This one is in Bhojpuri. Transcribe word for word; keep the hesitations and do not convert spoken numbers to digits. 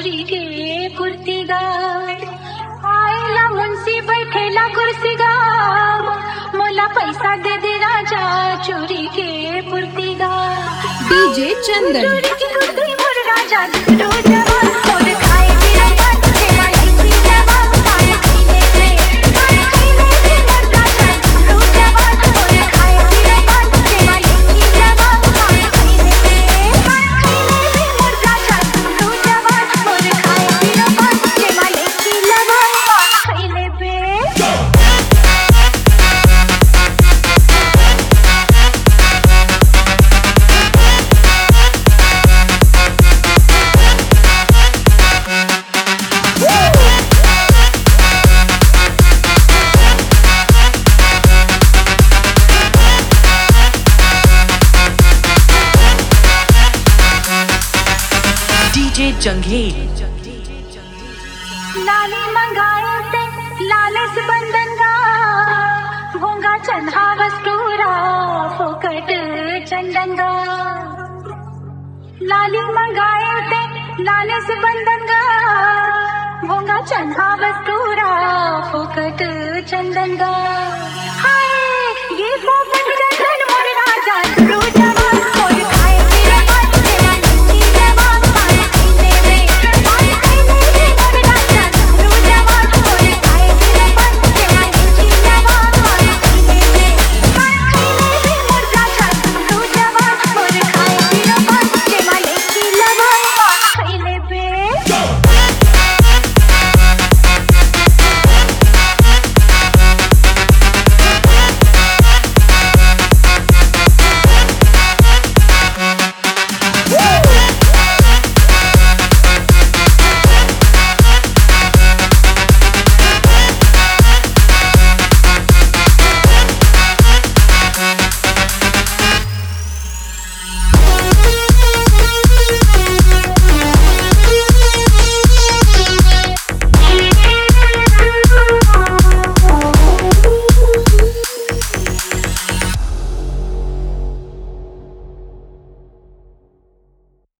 चोरी के कुर्ती गा आयला मुंशी बैठेला कुर्सी गा मोला पैसा दे दे राजा चोरी के कुर्ती गा डीजे चंदन चोरी के कुर्ती मोर राजा रो जवान मोर खाए पिए बात के माई की जवान खाए पीने से खाए पीने से मोर राजा रो जवान मोर खाए पिए बात के माई की जवान खाए पीने से खाए पीने से मोर राजा रो जवान मोर खाए पिए बात के माई की जवान खाए पे डीजे जंघेल लाली मंगाए ते लालस बंधन गा भोंगा चंदा वस्तुरा फुकट चंदन गा लाली मंगाए ते लालस बंधन गा भोंगा चंदा वस्तुरा फुकट चंदन गा हाय ये वो बंधन मोर राजा